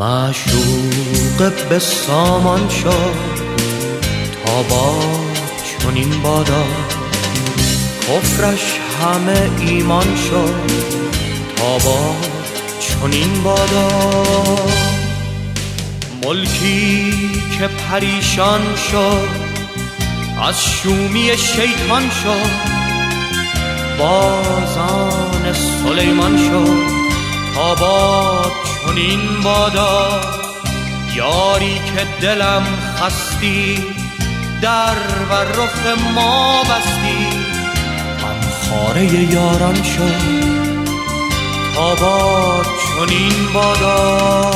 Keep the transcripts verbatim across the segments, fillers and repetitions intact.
معشوق به سامان شد تا با چنین بادا، کفرش همه ایمان شد تا با چنین بادا. ملکی که پریشان شد از شومی شیطان شد، بازان سلیمان شد تا با چنین بادا. یاری که دلم خستی در و رخ ما بستی، غمخواره یاران شد تا با چنین بادا.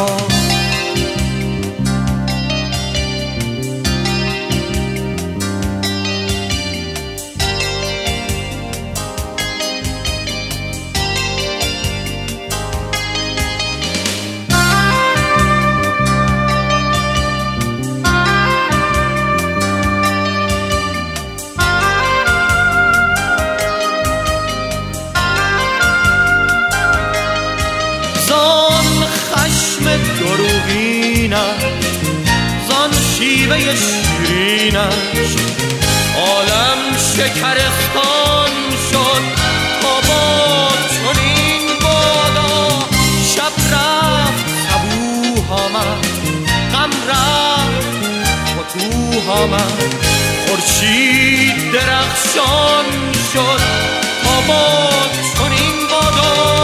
زان شیوه شیرینش عالم شکرستان شد تا با چنین بادا. شب رفت صبوح آمد، غم رفت فتوح آمد، خورشید درخشان شد تا با چنین بادا.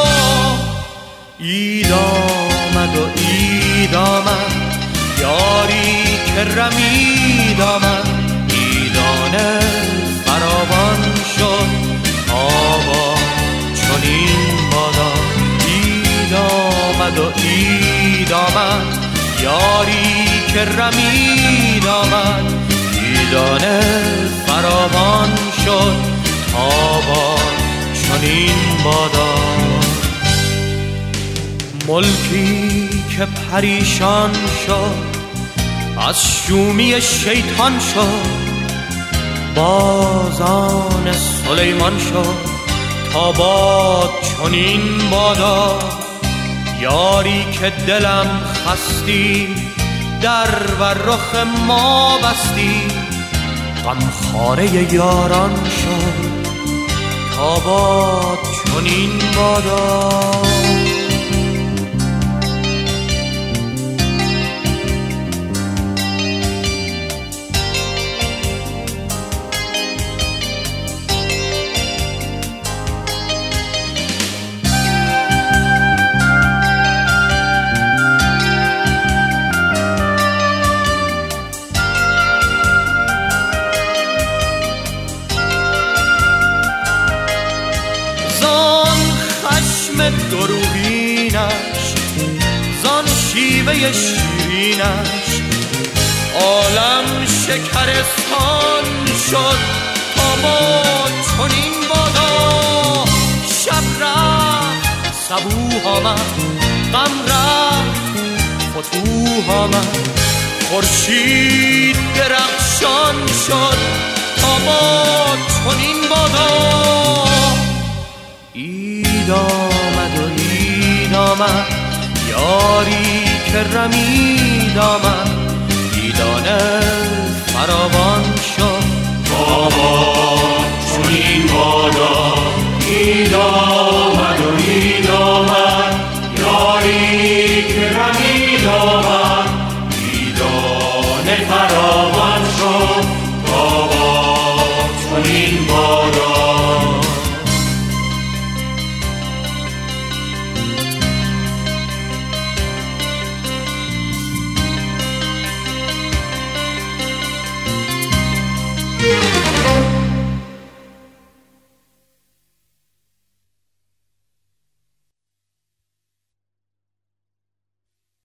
عید آمد و عید آمد، یاری که رمید آمد، عیدانه فراوان شد تا با چنین بادا. عید آمد و عید آمد، یاری که رمید آمد، عیدانه فراوان شد تا با چنین بادا. ملکی که پریشان شد از شومی شیطان شد، بازان سلیمان شد تا با چنین بادا. یاری که دلم خستی در و رخ ما بستی، غمخواره یاران شد تا با چنین بادا. دروغینش زان شیوه شیرینش عالم شکرستان شد تا با چنین بادا. شب رفت صبوح آمد، غم رفت فتوح آمد، خورشید درخشان شد تا با چنین بادا. عید آمد و عید آمد، یاری که رمید آمد، عیدانه فراوان شد تا با چنین بادا. عید آمد و عید